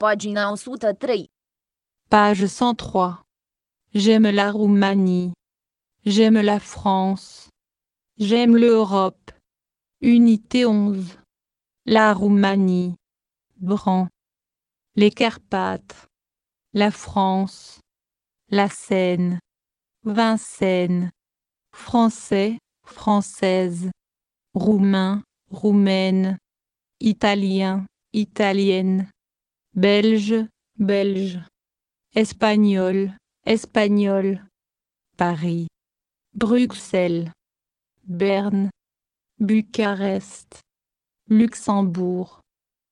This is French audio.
Pagina 103. Page 103. J'aime la Roumanie. J'aime la France. J'aime l'Europe. Unité 11. La Roumanie. Bran. Les Carpates. La France. La Seine. Vincennes. Français, Française. Roumain, Roumaine. Italien, Italienne. Belge, Belge. Espagnol, Espagnol. Paris. Bruxelles. Berne. Bucarest. Luxembourg.